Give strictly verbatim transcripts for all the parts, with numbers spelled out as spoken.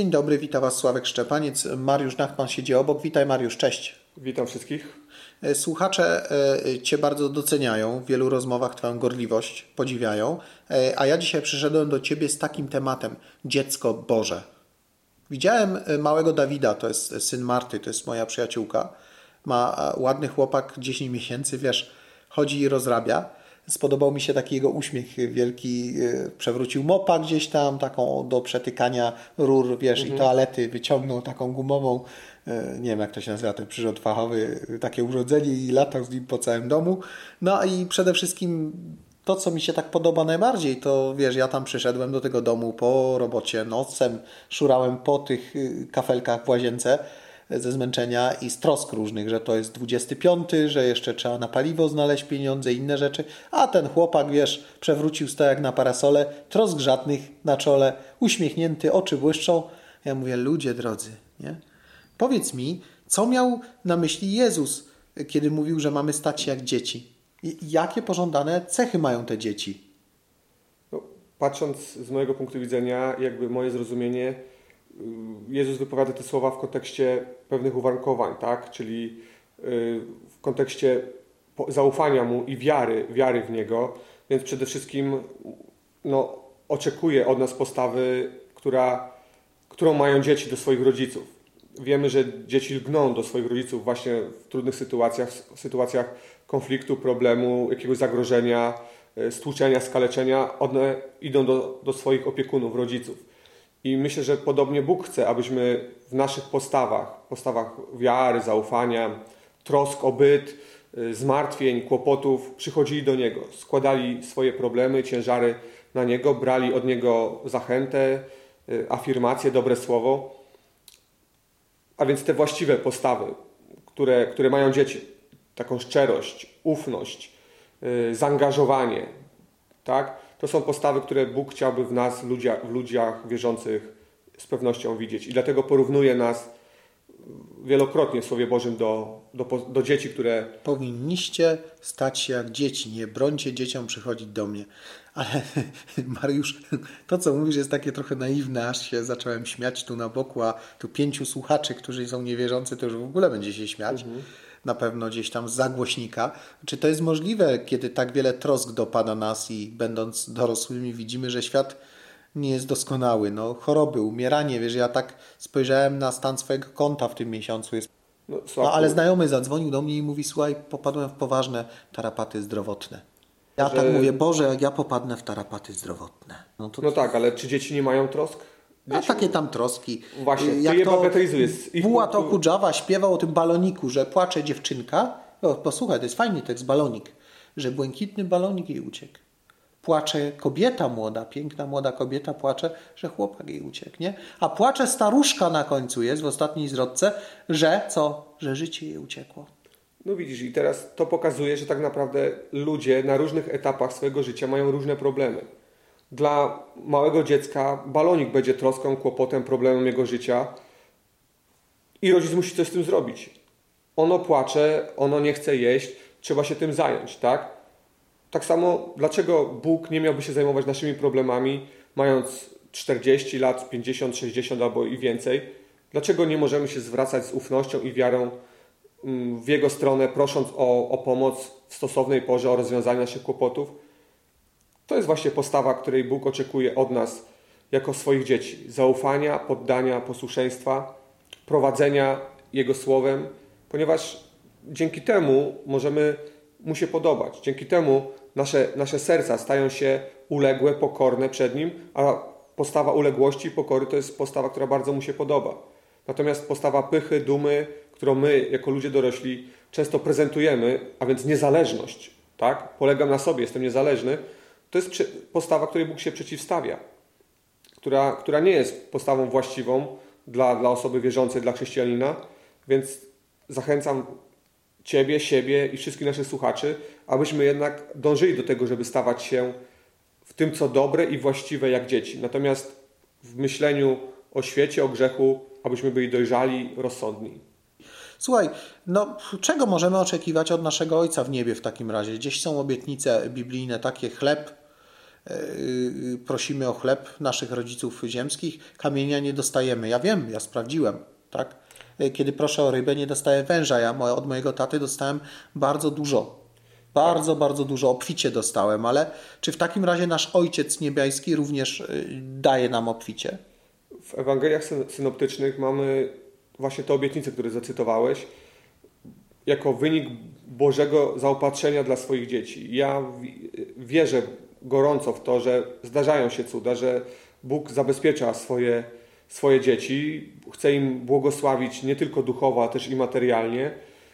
Dzień dobry, witam Was Sławek Szczepaniec. Mariusz Nachman siedzi obok. Witaj Mariusz, cześć. Witam wszystkich. Słuchacze Cię bardzo doceniają, w wielu rozmowach Twoją gorliwość podziwiają, a ja dzisiaj przyszedłem do Ciebie z takim tematem: dziecko Boże. Widziałem małego Dawida, to jest syn Marty, to jest moja przyjaciółka. Ma ładny chłopak, dziesięć miesięcy, wiesz, chodzi i rozrabia. Spodobał mi się taki jego uśmiech wielki, przewrócił mopa gdzieś tam, taką do przetykania rur, wiesz, mhm. i toalety, wyciągnął taką gumową, nie wiem jak to się nazywa, ten przyrząd fachowy, takie urządzenie i latał z nim po całym domu. No i przede wszystkim to, co mi się tak podoba najbardziej, to wiesz, ja tam przyszedłem do tego domu po robocie nocem, szurałem po tych kafelkach w łazience ze zmęczenia i z trosk różnych, że to jest dwudziesty piąty, że jeszcze trzeba na paliwo znaleźć pieniądze i inne rzeczy, a ten chłopak, wiesz, przewrócił stojak na parasole, trosk żadnych na czole, uśmiechnięty, oczy błyszczą. Ja mówię, ludzie drodzy, nie? Powiedz mi, co miał na myśli Jezus, kiedy mówił, że mamy stać się jak dzieci? I jakie pożądane cechy mają te dzieci? No, patrząc z mojego punktu widzenia, jakby moje zrozumienie, Jezus wypowiada te słowa w kontekście pewnych uwarunkowań, tak? Czyli w kontekście zaufania Mu i wiary, wiary w Niego, więc przede wszystkim no, oczekuje od nas postawy, która, którą mają dzieci do swoich rodziców. Wiemy, że dzieci lgną do swoich rodziców właśnie w trudnych sytuacjach, w sytuacjach konfliktu, problemu, jakiegoś zagrożenia, stłuczenia, skaleczenia. One idą do, do swoich opiekunów, rodziców. I myślę, że podobnie Bóg chce, abyśmy w naszych postawach, postawach wiary, zaufania, trosk o byt, zmartwień, kłopotów przychodzili do Niego, składali swoje problemy, ciężary na Niego, brali od Niego zachętę, afirmację, dobre słowo. A więc te właściwe postawy, które, które mają dzieci, taką szczerość, ufność, zaangażowanie, tak? To są postawy, które Bóg chciałby w nas, ludziach, w ludziach wierzących z pewnością widzieć. I dlatego porównuje nas wielokrotnie w Słowie Bożym do, do, do dzieci, które... Powinniście stać się jak dzieci, nie brońcie dzieciom przychodzić do mnie. Ale Mariusz, to co mówisz jest takie trochę naiwne, aż się zacząłem śmiać tu na boku, a tu pięciu słuchaczy, którzy są niewierzący, to już w ogóle będzie się śmiać. Mhm. Na pewno gdzieś tam z zagłośnika. Czy to jest możliwe, kiedy tak wiele trosk dopada nas i będąc dorosłymi widzimy, że świat nie jest doskonały? No, choroby, umieranie, wiesz, ja tak spojrzałem na stan swojego konta w tym miesiącu. Jest... No, no ale znajomy zadzwonił do mnie i mówi, słuchaj, popadłem w poważne tarapaty zdrowotne. Ja że... tak mówię, Boże, jak ja popadnę w tarapaty zdrowotne. No, to... no tak, ale czy dzieci nie mają trosk? A takie tam troski. Właśnie, jak je bagatelizujesz. Buła to Kudżawa śpiewał o tym baloniku, że płacze dziewczynka. O, posłuchaj, to jest fajny tekst, balonik. Że błękitny balonik jej uciekł. Płacze kobieta młoda, piękna młoda kobieta płacze, że chłopak jej uciekł, nie? A płacze staruszka na końcu jest, w ostatniej zwrotce, że co? Że życie jej uciekło. No widzisz, i teraz to pokazuje, że tak naprawdę ludzie na różnych etapach swojego życia mają różne problemy. Dla małego dziecka balonik będzie troską, kłopotem, problemem jego życia i rodzic musi coś z tym zrobić. Ono płacze, ono nie chce jeść, trzeba się tym zająć, tak? Tak samo, dlaczego Bóg nie miałby się zajmować naszymi problemami, mając czterdzieści lat, pięćdziesiąt, sześćdziesiąt albo i więcej? Dlaczego nie możemy się zwracać z ufnością i wiarą w Jego stronę, prosząc o, o pomoc w stosownej porze, o rozwiązanie naszych kłopotów? To jest właśnie postawa, której Bóg oczekuje od nas jako swoich dzieci. Zaufania, poddania, posłuszeństwa, prowadzenia Jego Słowem, ponieważ dzięki temu możemy Mu się podobać. Dzięki temu nasze, nasze serca stają się uległe, pokorne przed Nim, a postawa uległości i pokory to jest postawa, która bardzo Mu się podoba. Natomiast postawa pychy, dumy, którą my jako ludzie dorośli często prezentujemy, a więc niezależność, tak? Polegam na sobie, jestem niezależny, to jest postawa, której Bóg się przeciwstawia, która, która nie jest postawą właściwą dla, dla osoby wierzącej, dla chrześcijanina, więc zachęcam Ciebie, siebie i wszystkich naszych słuchaczy, abyśmy jednak dążyli do tego, żeby stawać się w tym, co dobre i właściwe jak dzieci. Natomiast w myśleniu o świecie, o grzechu, abyśmy byli dojrzali, rozsądni. Słuchaj, no czego możemy oczekiwać od naszego Ojca w niebie w takim razie? Gdzieś są obietnice biblijne takie: chleb prosimy o chleb naszych rodziców ziemskich, kamienia nie dostajemy. Ja wiem, ja sprawdziłem, tak? Kiedy proszę o rybę, nie dostaję węża. Ja od mojego taty dostałem bardzo dużo. Bardzo, bardzo dużo. Obficie dostałem, ale czy w takim razie nasz Ojciec Niebiański również daje nam obficie? W Ewangeliach synoptycznych mamy właśnie te obietnice, które zacytowałeś, jako wynik Bożego zaopatrzenia dla swoich dzieci. Ja wierzę gorąco w to, że zdarzają się cuda, że Bóg zabezpiecza swoje, swoje dzieci, chce im błogosławić nie tylko duchowo, ale też i materialnie.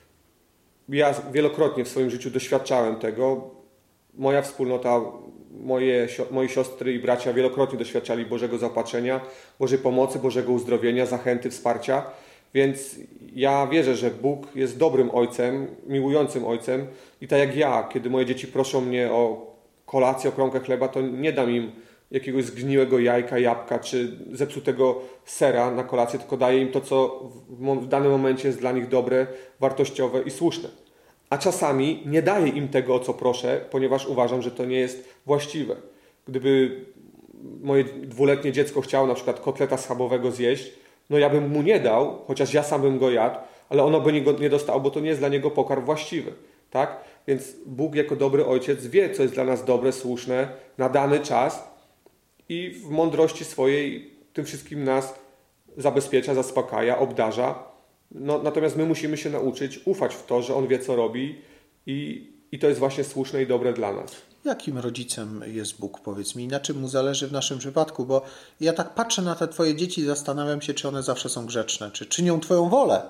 Ja wielokrotnie w swoim życiu doświadczałem tego. Moja wspólnota, moje, moje siostry i bracia wielokrotnie doświadczali Bożego zaopatrzenia, Bożej pomocy, Bożego uzdrowienia, zachęty, wsparcia. Więc ja wierzę, że Bóg jest dobrym ojcem, miłującym ojcem i tak jak ja, kiedy moje dzieci proszą mnie o kolację, o kromkę chleba, to nie dam im jakiegoś zgniłego jajka, jabłka czy zepsutego sera na kolację, tylko daję im to, co w danym momencie jest dla nich dobre, wartościowe i słuszne. A czasami nie daję im tego, o co proszę, ponieważ uważam, że to nie jest właściwe. Gdyby moje dwuletnie dziecko chciało na przykład kotleta schabowego zjeść, no ja bym mu nie dał, chociaż ja sam bym go jadł, ale ono by go nie dostało, bo to nie jest dla niego pokarm właściwy. Tak? Więc Bóg jako dobry ojciec wie, co jest dla nas dobre, słuszne, na dany czas i w mądrości swojej tym wszystkim nas zabezpiecza, zaspokaja, obdarza. No, natomiast my musimy się nauczyć ufać w to, że On wie, co robi i, i to jest właśnie słuszne i dobre dla nas. Jakim rodzicem jest Bóg, powiedz mi? Na czym mu zależy w naszym przypadku? Bo ja tak patrzę na te twoje dzieci i zastanawiam się, czy one zawsze są grzeczne, czy czynią twoją wolę.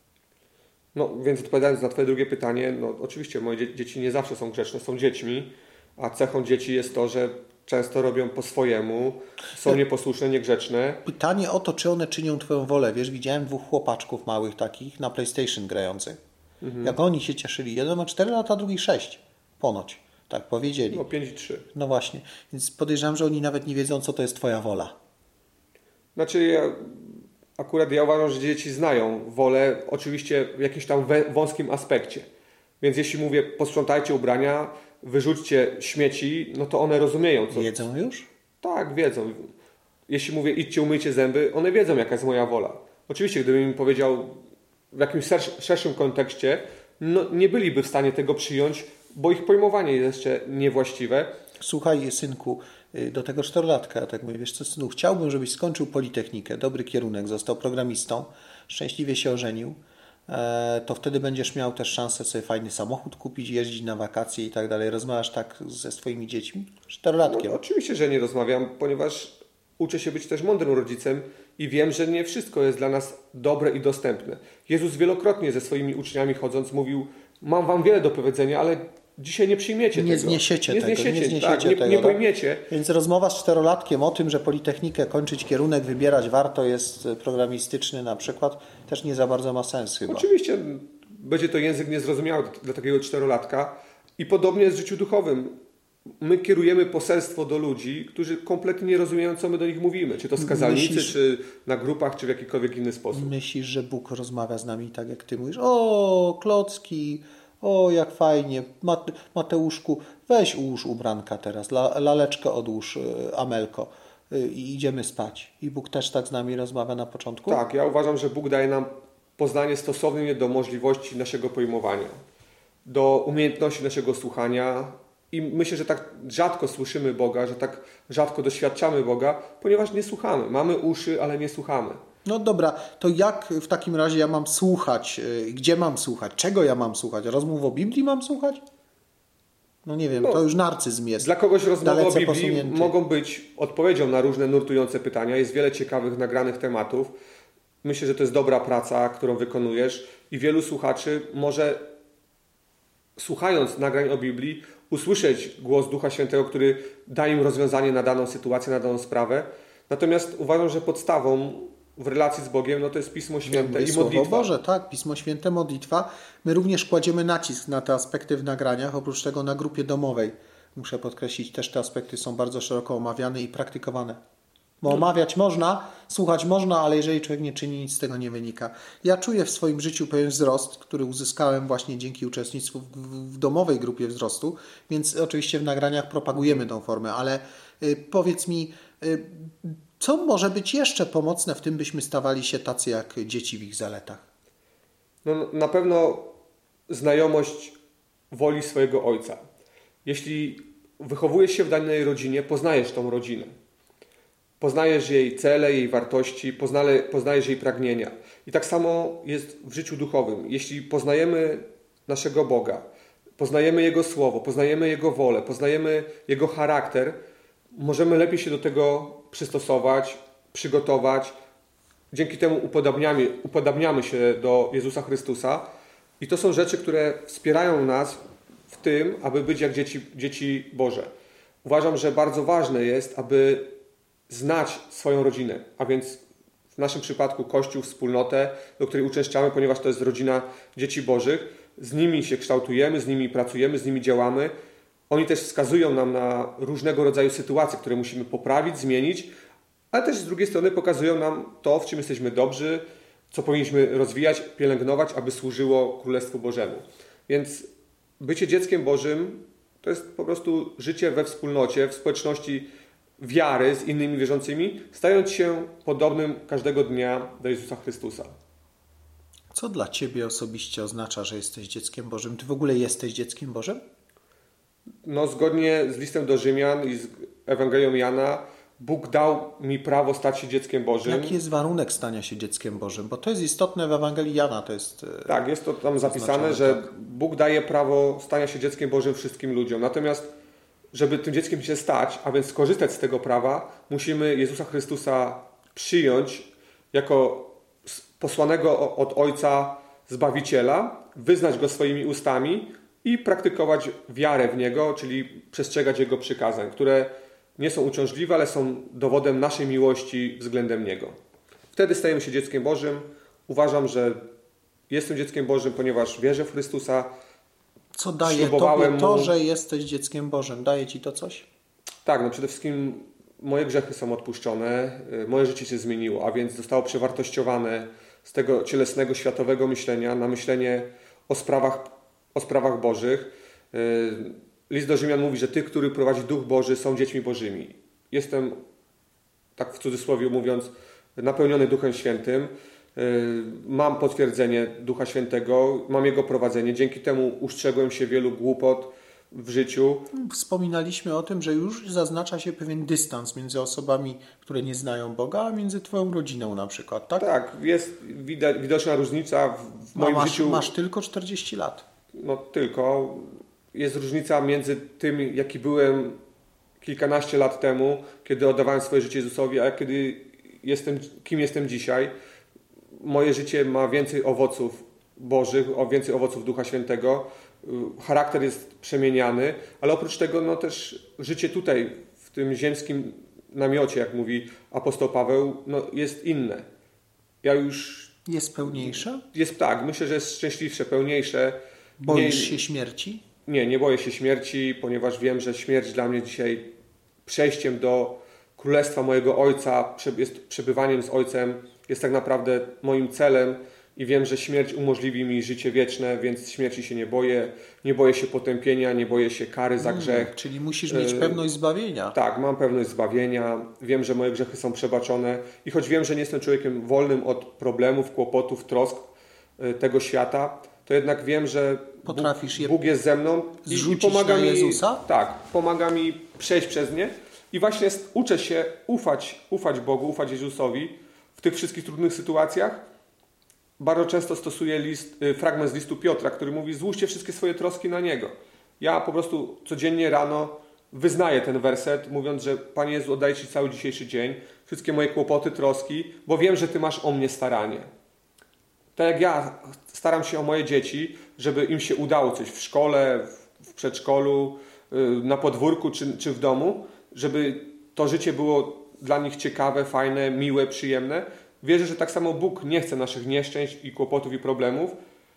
No więc odpowiadając na twoje drugie pytanie, no oczywiście moje dzieci nie zawsze są grzeczne, są dziećmi, a cechą dzieci jest to, że często robią po swojemu, są nieposłuszne, niegrzeczne. Pytanie o to, czy one czynią twoją wolę. Wiesz, widziałem dwóch chłopaczków małych takich na PlayStation grających. Mhm. Jak oni się cieszyli. Jeden ma cztery lata, drugi sześć. Ponoć. Tak powiedzieli. No pięć i trzy. No właśnie. Więc podejrzewam, że oni nawet nie wiedzą, co to jest twoja wola. Znaczy ja, akurat ja uważam, że dzieci znają wolę, oczywiście w jakimś tam wąskim aspekcie. Więc jeśli mówię, posprzątajcie ubrania, wyrzućcie śmieci, no to one rozumieją. Co... Wiedzą już? Tak, wiedzą. Jeśli mówię, idźcie, umyjcie zęby, one wiedzą, jaka jest moja wola. Oczywiście, gdybym im powiedział w jakimś szerszym kontekście, no nie byliby w stanie tego przyjąć, bo ich pojmowanie jest jeszcze niewłaściwe. Słuchaj, synku, do tego czterolatka, ja tak mówię, wiesz co, synu, chciałbym, żebyś skończył Politechnikę, dobry kierunek, został programistą, szczęśliwie się ożenił, to wtedy będziesz miał też szansę sobie fajny samochód kupić, jeździć na wakacje i tak dalej. Rozmawiasz tak ze swoimi dziećmi? Czterolatkiem. No, oczywiście, że nie rozmawiam, ponieważ uczę się być też mądrym rodzicem i wiem, że nie wszystko jest dla nas dobre i dostępne. Jezus wielokrotnie ze swoimi uczniami chodząc mówił, mam wam wiele do powiedzenia, ale dzisiaj nie przyjmiecie nie tego. Zniesiecie nie tego, zniesiecie nie zniesiecie tak, tego. Nie, nie pojmiecie. Więc rozmowa z czterolatkiem o tym, że Politechnikę kończyć, kierunek wybierać warto jest programistyczny na przykład, też nie za bardzo ma sens chyba. Oczywiście będzie to język niezrozumiały dla takiego czterolatka i podobnie jest w życiu duchowym. My kierujemy poselstwo do ludzi, którzy kompletnie nie rozumieją, co my do nich mówimy. Czy to z kazalnicy, Myślisz... czy na grupach, czy w jakikolwiek inny sposób. Myślisz, że Bóg rozmawia z nami tak, jak ty mówisz? O, klocki, o, jak fajnie. Mateuszku, weź ułóż ubranka teraz, laleczkę odłóż, Amelko, i idziemy spać. I Bóg też tak z nami rozmawia na początku? Tak, ja uważam, że Bóg daje nam poznanie stosowne do możliwości naszego pojmowania, do umiejętności naszego słuchania. I myślę, że tak rzadko słyszymy Boga, że tak rzadko doświadczamy Boga, ponieważ nie słuchamy. Mamy uszy, ale nie słuchamy. No dobra, to jak w takim razie ja mam słuchać? Gdzie mam słuchać? Czego ja mam słuchać? Rozmów o Biblii mam słuchać? No nie wiem, no, to już narcyzm jest. Dla kogoś rozmowy o Biblii posunięty. Mogą być odpowiedzią na różne nurtujące pytania. Jest wiele ciekawych, nagranych tematów. Myślę, że to jest dobra praca, którą wykonujesz i wielu słuchaczy może, słuchając nagrań o Biblii, usłyszeć głos Ducha Świętego, który da im rozwiązanie na daną sytuację, na daną sprawę. Natomiast uważam, że podstawą w relacji z Bogiem no to jest Pismo Święte no, i modlitwa. Słowo Boże, tak, Pismo Święte, modlitwa. My również kładziemy nacisk na te aspekty w nagraniach, oprócz tego na grupie domowej. Muszę podkreślić, też te aspekty są bardzo szeroko omawiane i praktykowane. Bo omawiać można, słuchać można, ale jeżeli człowiek nie czyni, nic z tego nie wynika. Ja czuję w swoim życiu pewien wzrost, który uzyskałem właśnie dzięki uczestnictwu w, w domowej grupie wzrostu, więc oczywiście w nagraniach propagujemy tą formę, ale y, powiedz mi, y, co może być jeszcze pomocne w tym, byśmy stawali się tacy jak dzieci w ich zaletach? No, na pewno znajomość woli swojego ojca. Jeśli wychowujesz się w danej rodzinie, poznajesz tą rodzinę. Poznajesz jej cele, jej wartości, poznale, poznajesz jej pragnienia. I tak samo jest w życiu duchowym. Jeśli poznajemy naszego Boga, poznajemy Jego Słowo, poznajemy Jego wolę, poznajemy Jego charakter, możemy lepiej się do tego przystosować, przygotować. Dzięki temu upodabniamy, upodabniamy się do Jezusa Chrystusa. I to są rzeczy, które wspierają nas w tym, aby być jak dzieci, dzieci Boże. Uważam, że bardzo ważne jest, aby znać swoją rodzinę, a więc w naszym przypadku Kościół, wspólnotę, do której uczęszczamy, ponieważ to jest rodzina dzieci Bożych. Z nimi się kształtujemy, z nimi pracujemy, z nimi działamy. Oni też wskazują nam na różnego rodzaju sytuacje, które musimy poprawić, zmienić, ale też z drugiej strony pokazują nam to, w czym jesteśmy dobrzy, co powinniśmy rozwijać, pielęgnować, aby służyło Królestwu Bożemu. Więc bycie dzieckiem Bożym to jest po prostu życie we wspólnocie, w społeczności wiary z innymi wierzącymi, stając się podobnym każdego dnia do Jezusa Chrystusa. Co dla Ciebie osobiście oznacza, że jesteś dzieckiem Bożym? Ty w ogóle jesteś dzieckiem Bożym? No, zgodnie z listem do Rzymian i z Ewangelią Jana, Bóg dał mi prawo stać się dzieckiem Bożym. Jaki jest warunek stania się dzieckiem Bożym? Bo to jest istotne w Ewangelii Jana. To jest, tak, jest to tam zapisane, że tak. Bóg daje prawo stania się dzieckiem Bożym wszystkim ludziom. Natomiast, żeby tym dzieckiem się stać, a więc skorzystać z tego prawa, musimy Jezusa Chrystusa przyjąć jako posłanego od Ojca Zbawiciela, wyznać Go swoimi ustami i praktykować wiarę w Niego, czyli przestrzegać Jego przykazań, które nie są uciążliwe, ale są dowodem naszej miłości względem Niego. Wtedy stajemy się dzieckiem Bożym. Uważam, że jestem dzieckiem Bożym, ponieważ wierzę w Chrystusa. Co daje Tobie to, mu... że jesteś dzieckiem Bożym? Daje Ci to coś? Tak, no przede wszystkim moje grzechy są odpuszczone, moje życie się zmieniło, a więc zostało przewartościowane z tego cielesnego, światowego myślenia na myślenie o sprawach, o sprawach Bożych. List do Rzymian mówi, że tych, który prowadzi Duch Boży, są dziećmi Bożymi. Jestem, tak w cudzysłowie mówiąc, napełniony Duchem Świętym. Mam potwierdzenie Ducha Świętego, mam Jego prowadzenie. Dzięki temu ustrzegłem się wielu głupot w życiu. Wspominaliśmy o tym, że już zaznacza się pewien dystans między osobami, które nie znają Boga, a między Twoją rodziną na przykład, tak? Tak, jest widać, widoczna różnica w, w moim masz, życiu. Masz tylko czterdzieści lat. No tylko. Jest różnica między tym, jaki byłem kilkanaście lat temu, kiedy oddawałem swoje życie Jezusowi, a kiedy jestem, kim jestem dzisiaj. Moje życie ma więcej owoców Bożych, o więcej owoców Ducha Świętego. Charakter jest przemieniany, ale oprócz tego no też życie tutaj, w tym ziemskim namiocie, jak mówi apostoł Paweł, no jest inne. Ja już... Jest pełniejsze? Jest tak, myślę, że jest szczęśliwsze, pełniejsze. Boisz się śmierci? Nie, nie boję się śmierci, ponieważ wiem, że śmierć dla mnie dzisiaj przejściem do królestwa mojego Ojca, jest przebywaniem z Ojcem, jest tak naprawdę moim celem i wiem, że śmierć umożliwi mi życie wieczne, więc śmierci się nie boję. Nie boję się potępienia, nie boję się kary za grzech. Hmm, czyli musisz mieć pewność zbawienia. Tak, mam pewność zbawienia. Wiem, że moje grzechy są przebaczone i choć wiem, że nie jestem człowiekiem wolnym od problemów, kłopotów, trosk tego świata, to jednak wiem, że potrafisz Bóg, je Bóg jest ze mną i, i pomaga mi, Jezusa? Tak, pomaga mi przejść przez nie i właśnie uczę się ufać, ufać Bogu, ufać Jezusowi w tych wszystkich trudnych sytuacjach. Bardzo często stosuję list, fragment z listu Piotra, który mówi: złóżcie wszystkie swoje troski na Niego. Ja po prostu codziennie rano wyznaję ten werset, mówiąc, że Panie Jezu, oddaję Ci cały dzisiejszy dzień, wszystkie moje kłopoty, troski, bo wiem, że Ty masz o mnie staranie. Tak jak ja staram się o moje dzieci, żeby im się udało coś w szkole, w przedszkolu, na podwórku czy, czy w domu, żeby to życie było dla nich ciekawe, fajne, miłe, przyjemne. Wierzę, że tak samo Bóg nie chce naszych nieszczęść i kłopotów i problemów,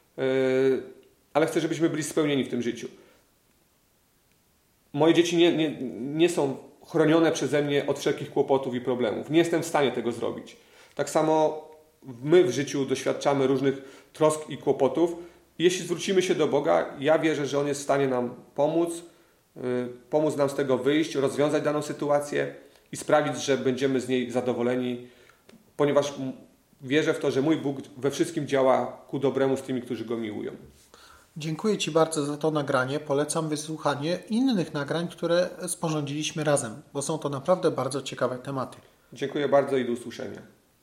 ale chce, żebyśmy byli spełnieni w tym życiu. Moje dzieci nie, nie, nie są chronione przeze mnie od wszelkich kłopotów i problemów. Nie jestem w stanie tego zrobić. Tak samo my w życiu doświadczamy różnych trosk i kłopotów. I jeśli zwrócimy się do Boga, ja wierzę, że On jest w stanie nam pomóc, yy, pomóc nam z tego wyjść, rozwiązać daną sytuację i sprawić, że będziemy z niej zadowoleni, ponieważ wierzę w to, że mój Bóg we wszystkim działa ku dobremu z tymi, którzy Go miłują. Dziękuję Ci bardzo za to nagranie. Polecam wysłuchanie innych nagrań, które sporządziliśmy razem, bo są to naprawdę bardzo ciekawe tematy. Dziękuję bardzo i do usłyszenia.